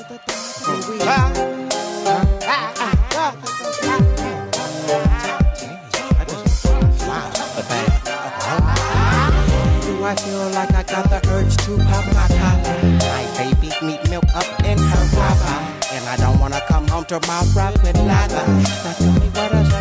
I feel like I got the urge to pop my collar. My baby need milk up in her papa, and I don't wanna come home to my rock with lava. Now tell me what else